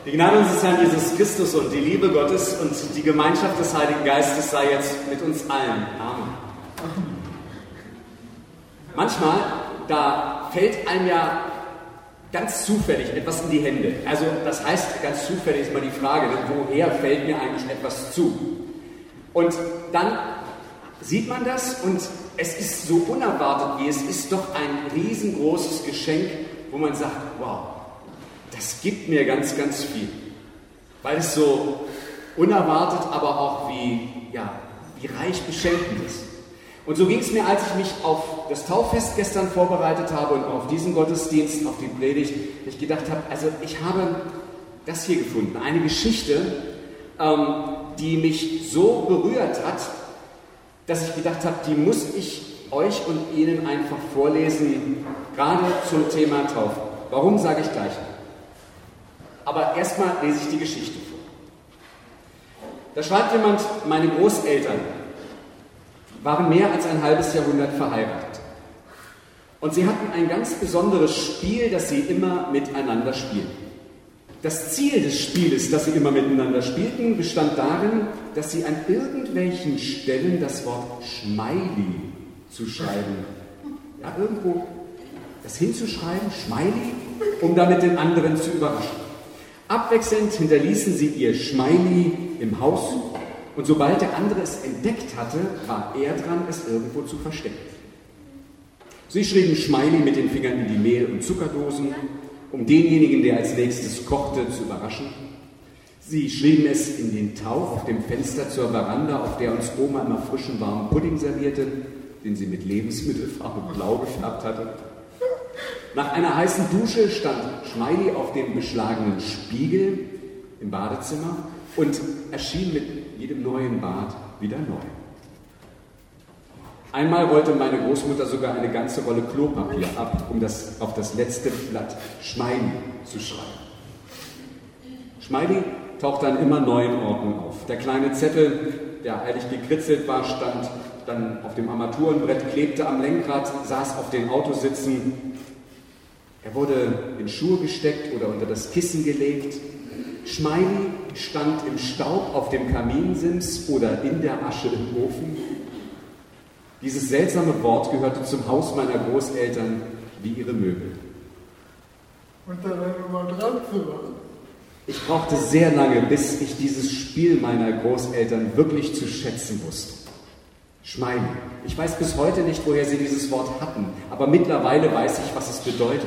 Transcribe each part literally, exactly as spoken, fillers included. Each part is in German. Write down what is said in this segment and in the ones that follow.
Die Gnade unseres Herrn Jesus Christus und die Liebe Gottes und die Gemeinschaft des Heiligen Geistes sei jetzt mit uns allen. Amen. Manchmal, da fällt einem ja ganz zufällig etwas in die Hände. Also das heißt, ganz zufällig ist mal die Frage, woher fällt mir eigentlich etwas zu? Und dann sieht man das und es ist so unerwartet, wie es ist, doch ein riesengroßes Geschenk, wo man sagt, wow, das gibt mir ganz, ganz viel. Weil es so unerwartet, aber auch wie, ja, wie reich beschenkend ist. Und so ging es mir, als ich mich auf das Tauffest gestern vorbereitet habe und auf diesen Gottesdienst, auf die Predigt, ich gedacht habe, also ich habe das hier gefunden, eine Geschichte, ähm, die mich so berührt hat, dass ich gedacht habe, die muss ich euch und Ihnen einfach vorlesen, gerade zum Thema Taufe. Warum, sage ich gleich. Aber erstmal lese ich die Geschichte vor. Da schreibt jemand, meine Großeltern waren mehr als ein halbes Jahrhundert verheiratet. Und sie hatten ein ganz besonderes Spiel, das sie immer miteinander spielten. Das Ziel des Spieles, das sie immer miteinander spielten, bestand darin, dass sie an irgendwelchen Stellen das Wort Schmeili zu schreiben. Ja, irgendwo das hinzuschreiben, Schmeili, um damit den anderen zu überraschen. Abwechselnd hinterließen sie ihr Schmeili im Haus und sobald der andere es entdeckt hatte, war er dran, es irgendwo zu verstecken. Sie schrieben Schmeili mit den Fingern in die Mehl- und Zuckerdosen, um denjenigen, der als nächstes kochte, zu überraschen. Sie schrieben es in den Tau auf dem Fenster zur Veranda, auf der uns Oma immer frischen, warmen Pudding servierte, den sie mit Lebensmittelfarbe blau gefärbt hatte. Nach einer heißen Dusche stand Schmeili auf dem beschlagenen Spiegel im Badezimmer und erschien mit jedem neuen Bad wieder neu. Einmal rollte meine Großmutter sogar eine ganze Rolle Klopapier ab, um das auf das letzte Blatt Schmeili zu schreiben. Schmeili tauchte an immer neuen Orten auf. Der kleine Zettel, der eilig gekritzelt war, stand dann auf dem Armaturenbrett, klebte am Lenkrad, saß auf den Autositzen. Er wurde in Schuhe gesteckt oder unter das Kissen gelegt. Schmeili stand im Staub auf dem Kaminsims oder in der Asche im Ofen. Dieses seltsame Wort gehörte zum Haus meiner Großeltern wie ihre Möbel. Und dann mal dran zu machen. Ich brauchte sehr lange, bis ich dieses Spiel meiner Großeltern wirklich zu schätzen wusste. Schmeili. Ich weiß bis heute nicht, woher sie dieses Wort hatten, aber mittlerweile weiß ich, was es bedeutet.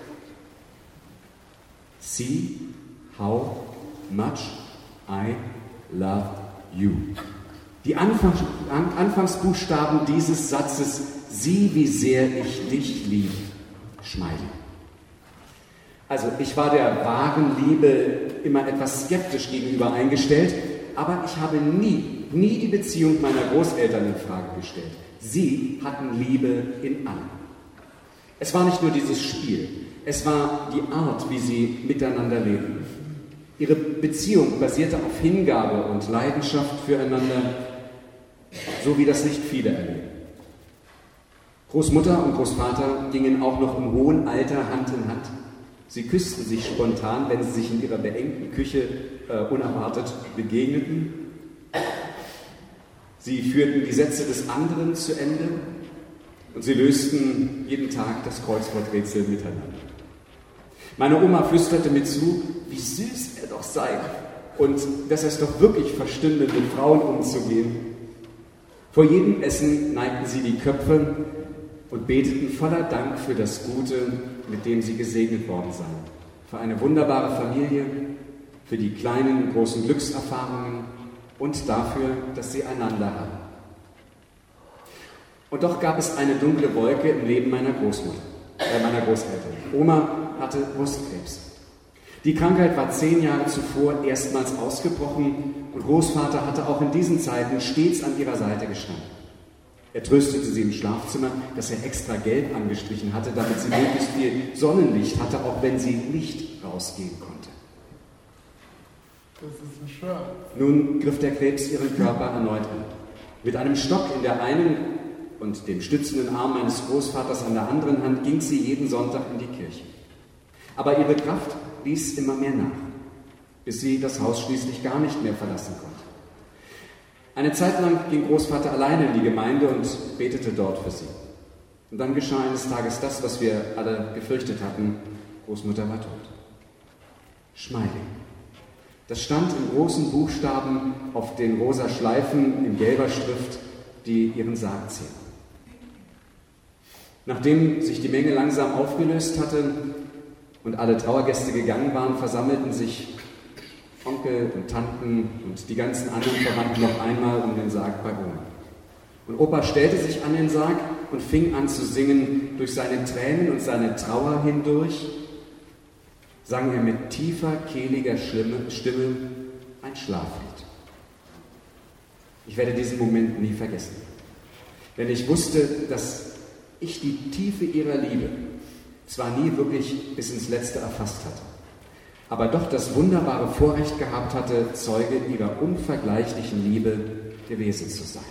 See how much I love you. Die Anfang, An, Anfangsbuchstaben dieses Satzes, sieh, wie sehr ich dich liebe. Schmeili. Also ich war der wahren Liebe immer etwas skeptisch gegenüber eingestellt, aber ich habe nie, nie die Beziehung meiner Großeltern in Frage gestellt. Sie hatten Liebe in allem. Es war nicht nur dieses Spiel, es war die Art, wie sie miteinander lebten. Ihre Beziehung basierte auf Hingabe und Leidenschaft füreinander, so wie das nicht viele erleben. Großmutter und Großvater gingen auch noch im hohen Alter Hand in Hand. Sie küssten sich spontan, wenn sie sich in ihrer beengten Küche äh, unerwartet begegneten. Sie führten die Sätze des anderen zu Ende und sie lösten jeden Tag das Kreuzworträtsel miteinander. Meine Oma flüsterte mir zu, wie süß er doch sei und dass er es doch wirklich verstünde, mit Frauen umzugehen. Vor jedem Essen neigten sie die Köpfe und beteten voller Dank für das Gute, mit dem sie gesegnet worden seien. Für eine wunderbare Familie, für die kleinen und großen Glückserfahrungen und dafür, dass sie einander haben. Und doch gab es eine dunkle Wolke im Leben meiner Großmutter, äh, meiner Großeltern. Oma hatte Brustkrebs. Die Krankheit war zehn Jahre zuvor erstmals ausgebrochen und Großvater hatte auch in diesen Zeiten stets an ihrer Seite gestanden. Er tröstete sie im Schlafzimmer, das er extra gelb angestrichen hatte, damit sie möglichst viel Sonnenlicht hatte, auch wenn sie nicht rausgehen konnte. Das ist so schön. Nun griff der Krebs ihren Körper erneut an. Mit einem Stock in der einen und dem stützenden Arm meines Großvaters an der anderen Hand ging sie jeden Sonntag in die Kirche. Aber ihre Kraft ließ immer mehr nach. bis sie das Haus schließlich gar nicht mehr verlassen konnte. Eine Zeit lang ging Großvater alleine in die Gemeinde und betete dort für sie. Und dann geschah eines Tages das, was wir alle gefürchtet hatten: Großmutter war tot. Schmeiding. Das stand in großen Buchstaben auf den rosa Schleifen in gelber Schrift, die ihren Sarg ziehen. Nachdem sich die Menge langsam aufgelöst hatte und alle Trauergäste gegangen waren, versammelten sich Onkel und Tanten und die ganzen anderen Verwandten noch einmal um den Sarg bei Oma. Und Opa stellte sich an den Sarg und fing an zu singen. Durch seine Tränen und seine Trauer hindurch sang er mit tiefer, kehliger Stimme ein Schlaflied. Ich werde diesen Moment nie vergessen, denn ich wusste, dass ich die Tiefe ihrer Liebe zwar nie wirklich bis ins Letzte erfasst hatte, aber doch das wunderbare Vorrecht gehabt hatte, Zeuge ihrer unvergleichlichen Liebe gewesen zu sein.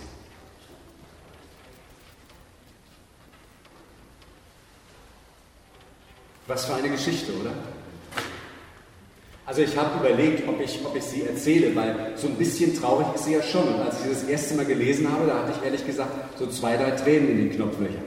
Was für eine Geschichte, oder? Also ich habe überlegt, ob ich, ob ich sie erzähle, weil so ein bisschen traurig ist sie ja schon. Und als ich sie das erste Mal gelesen habe, da hatte ich ehrlich gesagt so zwei, drei Tränen in den Knopflöchern.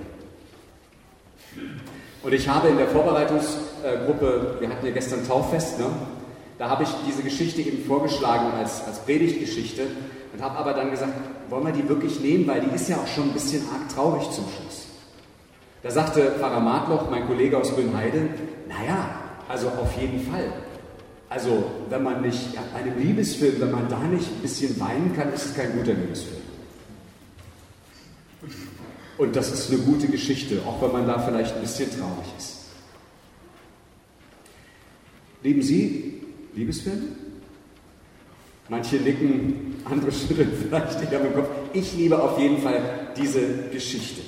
Und ich habe in der Vorbereitungsgruppe, wir hatten ja gestern Tauffest, ne? Da habe ich diese Geschichte eben vorgeschlagen als, als Predigtgeschichte und habe aber dann gesagt, wollen wir die wirklich nehmen, weil die ist ja auch schon ein bisschen arg traurig zum Schluss. Da sagte Pfarrer Martloch, mein Kollege aus Grünheide, naja, also auf jeden Fall. Also wenn man nicht, ja, einem Liebesfilm, wenn man da nicht ein bisschen weinen kann, ist es kein guter Liebesfilm. Und das ist eine gute Geschichte, auch wenn man da vielleicht ein bisschen traurig ist. Lieben Sie Liebesfilme? Manche nicken, andere schütteln vielleicht eher mit dem Kopf. Ich liebe auf jeden Fall diese Geschichte.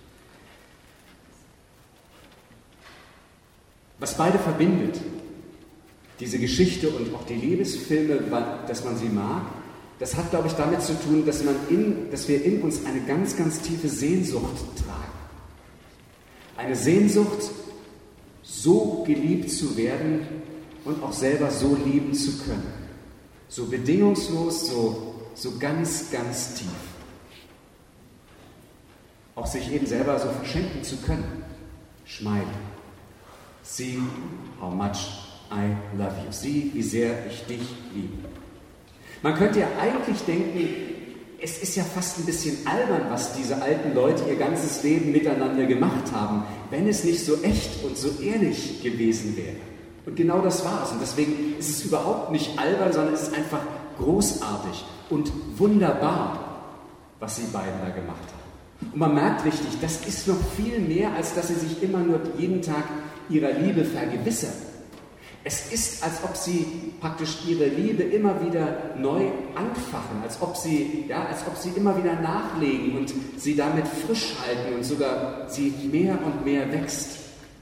Was beide verbindet, diese Geschichte und auch die Liebesfilme, dass man sie mag, das hat, glaube ich, damit zu tun, dass, man in, dass wir in uns eine ganz, ganz tiefe Sehnsucht tragen. Eine Sehnsucht, so geliebt zu werden und auch selber so lieben zu können. So bedingungslos, so, so ganz, ganz tief. Auch sich eben selber so verschenken zu können. Schmeiden. See how much I love you. Sieh, wie sehr ich dich liebe. Man könnte ja eigentlich denken, es ist ja fast ein bisschen albern, was diese alten Leute ihr ganzes Leben miteinander gemacht haben, wenn es nicht so echt und so ehrlich gewesen wäre. Und genau das war es. Und deswegen ist es überhaupt nicht albern, sondern es ist einfach großartig und wunderbar, was sie beiden da gemacht haben. Und man merkt richtig, das ist noch viel mehr, als dass sie sich immer nur jeden Tag ihrer Liebe vergewissern. Es ist, als ob sie praktisch ihre Liebe immer wieder neu anfachen, als ob sie, ja, als ob sie immer wieder nachlegen und sie damit frisch halten und sogar sie mehr und mehr wächst.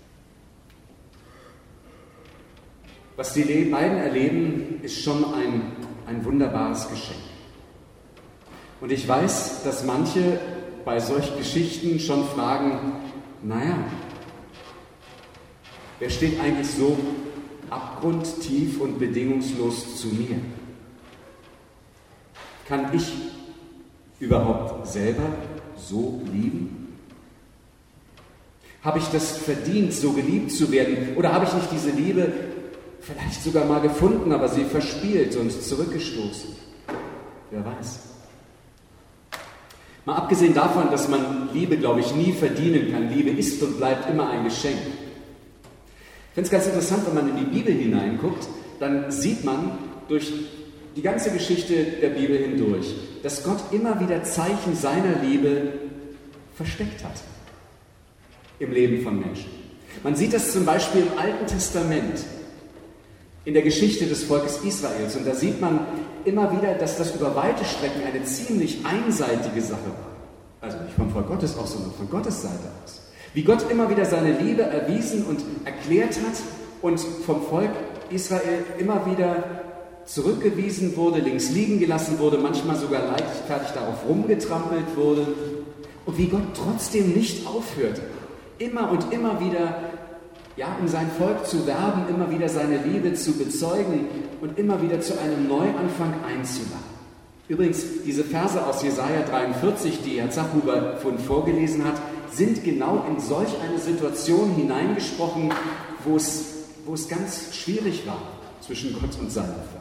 Was die beiden erleben, ist schon ein, ein wunderbares Geschenk. Und ich weiß, dass manche bei solchen Geschichten schon fragen, naja, wer steht eigentlich so abgrundtief und bedingungslos zu mir? Kann ich überhaupt selber so lieben? Habe ich das verdient, so geliebt zu werden? Oder habe ich nicht diese Liebe vielleicht sogar mal gefunden, aber sie verspielt und zurückgestoßen? Wer weiß. Mal abgesehen davon, dass man Liebe, glaube ich, nie verdienen kann. Liebe ist und bleibt immer ein Geschenk. Ich finde es ganz interessant, wenn man in die Bibel hineinguckt, dann sieht man durch die ganze Geschichte der Bibel hindurch, dass Gott immer wieder Zeichen seiner Liebe versteckt hat im Leben von Menschen. Man sieht das zum Beispiel im Alten Testament, in der Geschichte des Volkes Israels. Und da sieht man immer wieder, dass das über weite Strecken eine ziemlich einseitige Sache war. Also nicht vom Volk Gottes aus, sondern von Gottes Seite aus. Wie Gott immer wieder seine Liebe erwiesen und erklärt hat und vom Volk Israel immer wieder zurückgewiesen wurde, links liegen gelassen wurde, manchmal sogar leichtfertig darauf rumgetrampelt wurde. Und wie Gott trotzdem nicht aufhörte, immer und immer wieder ja, um sein Volk zu werben, immer wieder seine Liebe zu bezeugen und immer wieder zu einem Neuanfang einzuladen. Übrigens, diese Verse aus Jesaja dreiundvierzig, die Herr Zachhuber vorhin vorgelesen hat, sind genau in solch eine Situation hineingesprochen, wo es, wo es ganz schwierig war zwischen Gott und seinem Volk.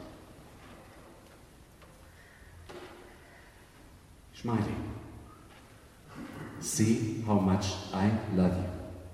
Smiley. See how much I love you.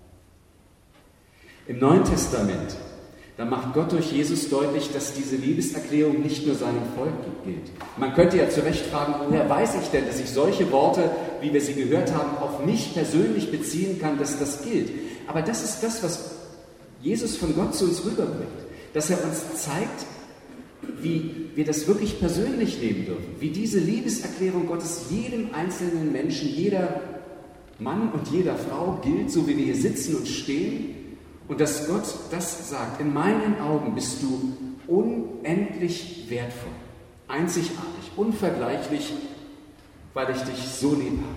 Im Neuen Testament, da macht Gott durch Jesus deutlich, dass diese Liebeserklärung nicht nur seinem Volk gilt. Man könnte ja zu Recht fragen, woher weiß ich denn, dass ich solche Worte, wie wir sie gehört haben, auf mich persönlich beziehen kann, dass das gilt. Aber das ist das, was Jesus von Gott zu uns rüberbringt. Dass er uns zeigt, wie wir das wirklich persönlich leben dürfen. Wie diese Liebeserklärung Gottes jedem einzelnen Menschen, jeder Mann und jeder Frau gilt, so wie wir hier sitzen und stehen. Und dass Gott das sagt, in meinen Augen bist du unendlich wertvoll, einzigartig, unvergleichlich, weil ich dich so lieb habe.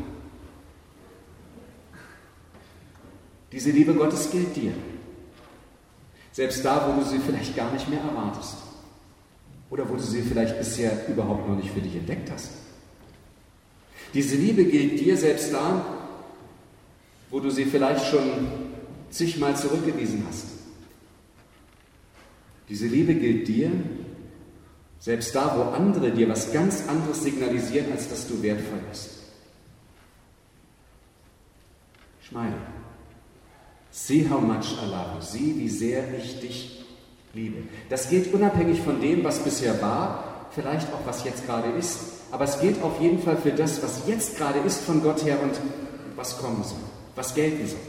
Diese Liebe Gottes gilt dir. Selbst da, wo du sie vielleicht gar nicht mehr erwartest. Oder wo du sie vielleicht bisher überhaupt noch nicht für dich entdeckt hast. Diese Liebe gilt dir selbst da, wo du sie vielleicht schon zigmal zurückgewiesen hast. Diese Liebe gilt dir, selbst da, wo andere dir was ganz anderes signalisieren, als dass du wertvoll bist. Schmeide. See how much I love you. Sieh, wie sehr ich dich liebe. Das gilt unabhängig von dem, was bisher war, vielleicht auch was jetzt gerade ist, aber es gilt auf jeden Fall für das, was jetzt gerade ist von Gott her und was kommen soll, was gelten soll.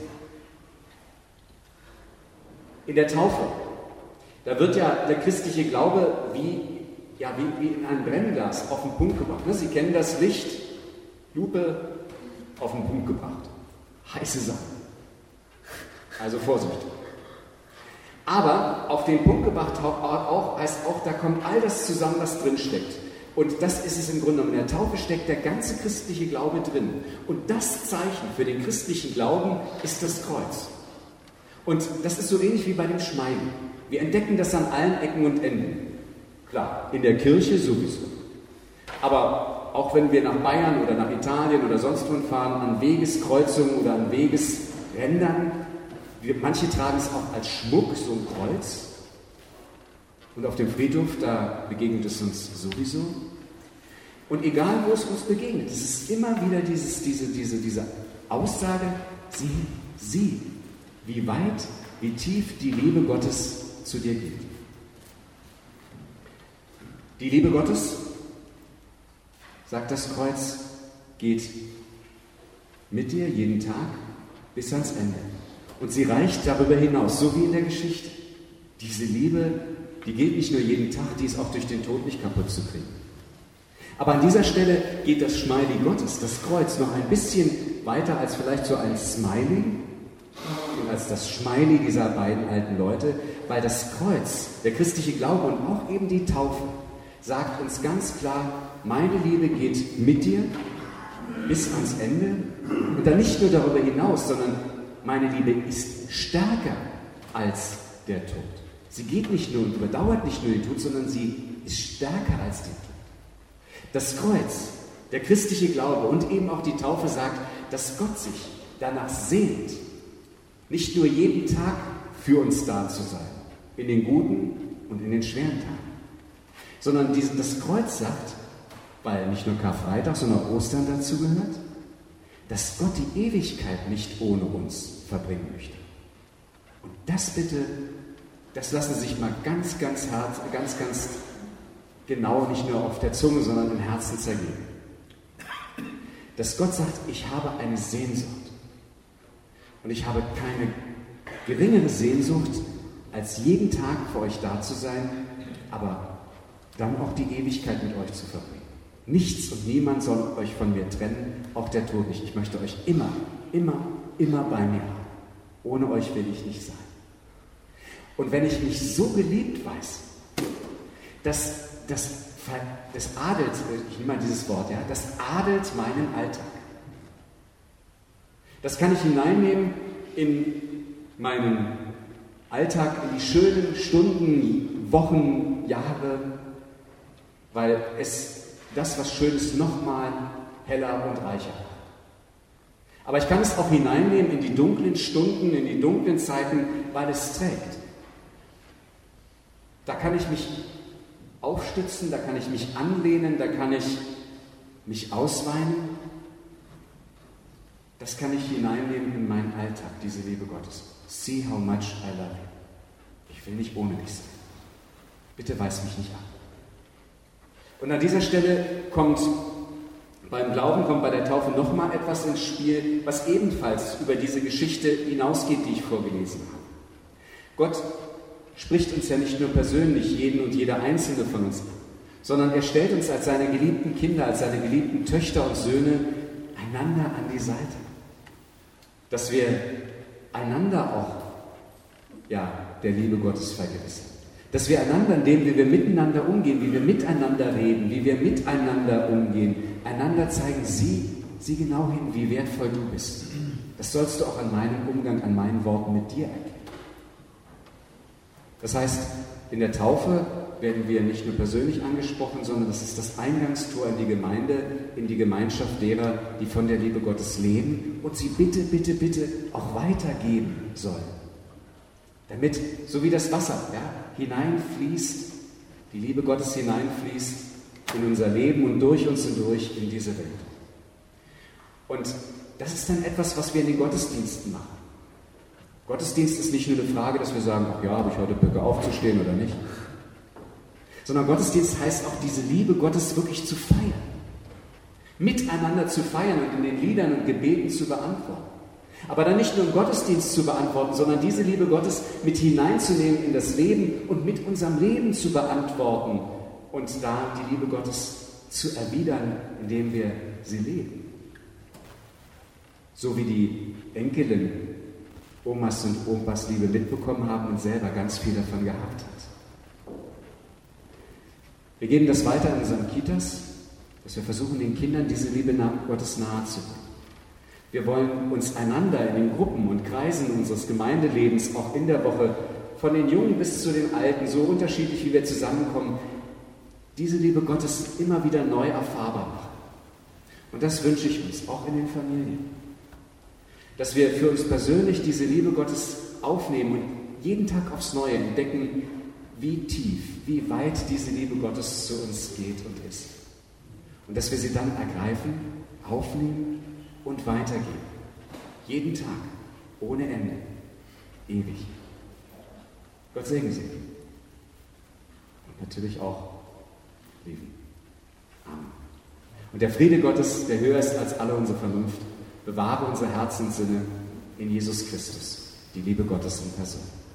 In der Taufe, da wird ja der christliche Glaube wie, ja, wie, wie in ein Brennglas auf den Punkt gebracht. Sie kennen das Licht, Lupe auf den Punkt gebracht. Heiße Sache. Also Vorsicht. Aber auf den Punkt gebracht auch, heißt auch, da kommt all das zusammen, was drin steckt. Und das ist es im Grunde genommen. In der Taufe steckt der ganze christliche Glaube drin. Und das Zeichen für den christlichen Glauben ist das Kreuz. Und das ist so ähnlich wie bei dem Schmeiden. Wir entdecken das an allen Ecken und Enden. Klar, in der Kirche sowieso. Aber auch wenn wir nach Bayern oder nach Italien oder sonst wohin fahren, an Wegeskreuzungen oder an Wegesrändern, wir, manche tragen es auch als Schmuck, so ein Kreuz. Und auf dem Friedhof, da begegnet es uns sowieso. Und egal, wo es uns begegnet, es ist immer wieder dieses, diese, diese, diese Aussage, sieh, sieh, wie weit, wie tief die Liebe Gottes zu dir geht. Die Liebe Gottes, sagt das Kreuz, geht mit dir jeden Tag bis ans Ende. Und sie reicht darüber hinaus, so wie in der Geschichte. Diese Liebe, die gilt nicht nur jeden Tag, die ist auch durch den Tod nicht kaputt zu kriegen. Aber an dieser Stelle geht das Smiley Gottes, das Kreuz, noch ein bisschen weiter als vielleicht so ein Smiley und als das Smiley dieser beiden alten Leute, weil das Kreuz, der christliche Glaube und auch eben die Taufe, sagt uns ganz klar, meine Liebe geht mit dir bis ans Ende und dann nicht nur darüber hinaus, sondern meine Liebe ist stärker als der Tod. Sie geht nicht nur und überdauert nicht nur den Tod, sondern sie ist stärker als den Tod. Das Kreuz, der christliche Glaube und eben auch die Taufe sagt, dass Gott sich danach sehnt, nicht nur jeden Tag für uns da zu sein, in den guten und in den schweren Tagen, sondern das Kreuz sagt, weil nicht nur Karfreitag, sondern Ostern dazu gehört, dass Gott die Ewigkeit nicht ohne uns verbringen möchte. Und das bitte, das lassen Sie sich mal ganz, ganz hart, ganz, ganz genau, nicht nur auf der Zunge, sondern im Herzen zergehen. Dass Gott sagt, ich habe eine Sehnsucht. Und ich habe keine geringere Sehnsucht, als jeden Tag für euch da zu sein, aber dann auch die Ewigkeit mit euch zu verbringen. Nichts und niemand soll euch von mir trennen, auch der Tod nicht. Ich möchte euch immer, immer, immer bei mir haben. Ohne euch will ich nicht sein. Und wenn ich mich so geliebt weiß, dass das, das adelt, ich nehme mal dieses Wort, ja, das adelt meinen Alltag. Das kann ich hineinnehmen in meinen Alltag in die schönen Stunden, Wochen, Jahre, weil es das, was schön ist, nochmal heller und reicher macht. Aber ich kann es auch hineinnehmen in die dunklen Stunden, in die dunklen Zeiten, weil es trägt. Da kann ich mich aufstützen, da kann ich mich anlehnen, da kann ich mich ausweinen. Das kann ich hineinnehmen in meinen Alltag, diese Liebe Gottes. See how much I love you. Ich will nicht ohne dich sein. Bitte weis mich nicht an. Und an dieser Stelle kommt beim Glauben, kommt bei der Taufe nochmal etwas ins Spiel, was ebenfalls über diese Geschichte hinausgeht, die ich vorgelesen habe. Gott spricht uns ja nicht nur persönlich jeden und jede einzelne von uns an, sondern er stellt uns als seine geliebten Kinder, als seine geliebten Töchter und Söhne einander an die Seite. Dass wir einander auch ja, der Liebe Gottes vergewissern. Dass wir einander, indem wir miteinander umgehen, wie wir miteinander reden, wie wir miteinander umgehen, einander zeigen, sieh, sieh genau hin, wie wertvoll du bist. Das sollst du auch an meinem Umgang, an meinen Worten mit dir erkennen. Das heißt, in der Taufe werden wir nicht nur persönlich angesprochen, sondern das ist das Eingangstor in die Gemeinde, in die Gemeinschaft derer, die von der Liebe Gottes leben und sie bitte, bitte, bitte auch weitergeben sollen. Damit, so wie das Wasser ja, hineinfließt, die Liebe Gottes hineinfließt in unser Leben und durch uns hindurch in diese Welt. Und das ist dann etwas, was wir in den Gottesdiensten machen. Gottesdienst ist nicht nur eine Frage, dass wir sagen, ach ja, habe ich heute Böcke aufzustehen oder nicht? Sondern Gottesdienst heißt auch, diese Liebe Gottes wirklich zu feiern. Miteinander zu feiern und in den Liedern und Gebeten zu beantworten. Aber dann nicht nur im Gottesdienst zu beantworten, sondern diese Liebe Gottes mit hineinzunehmen in das Leben und mit unserem Leben zu beantworten und da die Liebe Gottes zu erwidern, indem wir sie leben. So wie die Enkelin Omas und Opas Liebe mitbekommen haben und selber ganz viel davon gehabt hat. Wir geben das weiter in unseren Kitas, dass wir versuchen, den Kindern diese Liebe Gottes nahe zu bringen. Wir wollen uns einander in den Gruppen und Kreisen unseres Gemeindelebens auch in der Woche, von den Jungen bis zu den Alten, so unterschiedlich wie wir zusammenkommen, diese Liebe Gottes immer wieder neu erfahrbar machen. Und das wünsche ich uns, auch in den Familien. Dass wir für uns persönlich diese Liebe Gottes aufnehmen und jeden Tag aufs Neue entdecken, wie tief, wie weit diese Liebe Gottes zu uns geht und ist. Und dass wir sie dann ergreifen, aufnehmen und weitergeben. Jeden Tag, ohne Ende, ewig. Gott segne Sie. Und natürlich auch lieben. Amen. Und der Friede Gottes, der höher ist als alle unsere Vernunft, bewahre unsere Herzen und Sinne in Jesus Christus, die Liebe Gottes in Person.